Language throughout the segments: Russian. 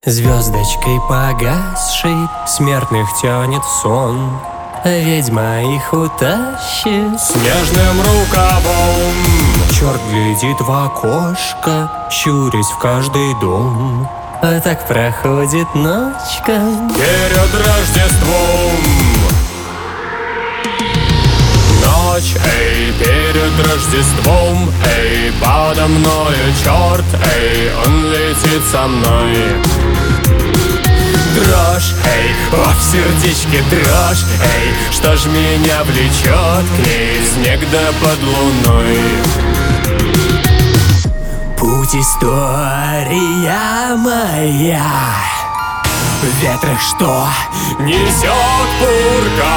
Звездочкой погасшей смертных тянет сон, ведьма их утащит снежным рукавом. Черт глядит в окошко, щурясь в каждый дом. А так проходит ночка перед Рождеством. Ночь, эй, перед Рождеством, эй, подо мною черт, эй, он летит со мной. Дрожь, эй, о, в сердечке дрожь, эй, что ж меня влечет к ней, снег да под луной. Путь история моя, в ветрах что несет пурга.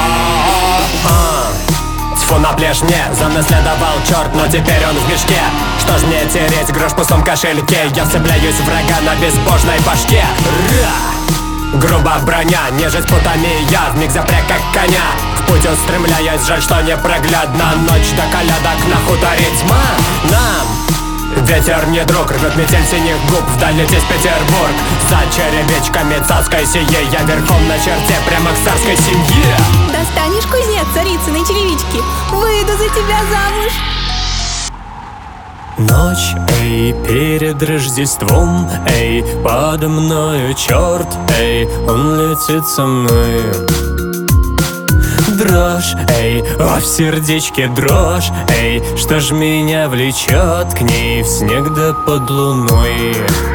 Тьфу на плешь мне, за мной следовал черт, но теперь он в мешке. Что ж мне тереть грош в пустом кошельке? Я вцепляюсь в врага на безбожной башке. Грубо броня, нежить путами я вмиг запряг как коня. В путь устремляясь, жаль, что непроглядна ночь до колядок на хуторе тьма. Нам ветер не друг, рвет метель синих губ, вдаль лететь Петербург. За черебечками царской сие, я верхом на черте, прямо к царской семье. Достанешь, кузнец, царицыной черевички, выйду за тебя замуж. Ночь, эй, перед Рождеством, эй, подо мною черт, эй, он летит со мной. Дрожь, эй, о, в сердечке дрожь, эй, что ж меня влечет к ней в снег да под луной.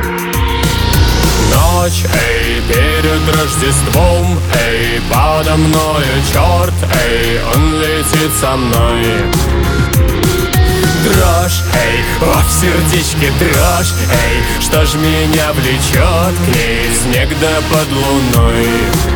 Ночь, эй, перед Рождеством, эй, подо мною черт, эй, он летит со мной. Дрожь, эй, о, в сердечке дрожь, эй, что ж меня влечет к ней снег да под луной.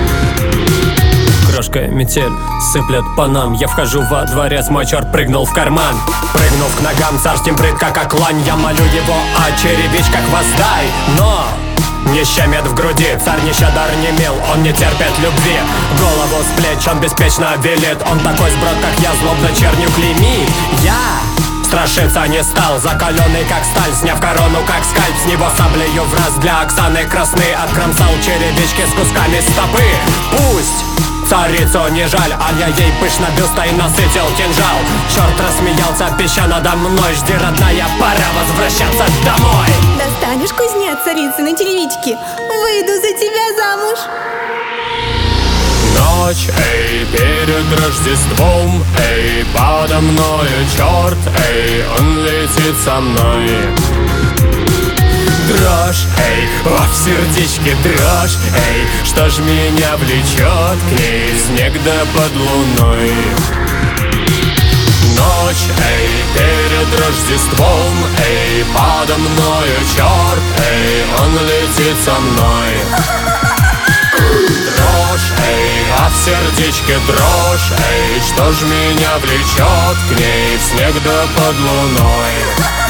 Крошка метель сыплет по нам, я вхожу во дворец, мой черт прыгнул в карман. Прыгнув к ногам царским прытко как лань, я молю его о черевичках воздай. Но не щемит в груди, царь нещедар не мил, он не терпит любви. Голову с плеч он беспечно велит, он такой сброд, как я, злобно чернью клеймит. Я страшиться не стал, закаленный как сталь, сняв корону как скальп, с него саблею в раз для Оксаны красны откромсал черевички с кусками стопы. Пусть царицу не жаль, а я ей пышно бюстой насытил кинжал. Черт рассмеялся, пища надо мной, жди, родная, пора возвращаться домой. Достанешь, кузнец, царицыной черевички, выйду за тебя замуж. Ночь, эй, перед Рождеством, эй, подо мною черт, эй, он летит со мной. Дрожь, эй, о, в сердечке дрожь, эй, что ж меня влечет к ней снег да под луной. Ночь, эй, перед Рождеством, эй, подо мною черт, эй, он летит со мной. Дрожь, эй, а в сердечке дрожь, эй, что ж меня влечет к ней в снег да под луной.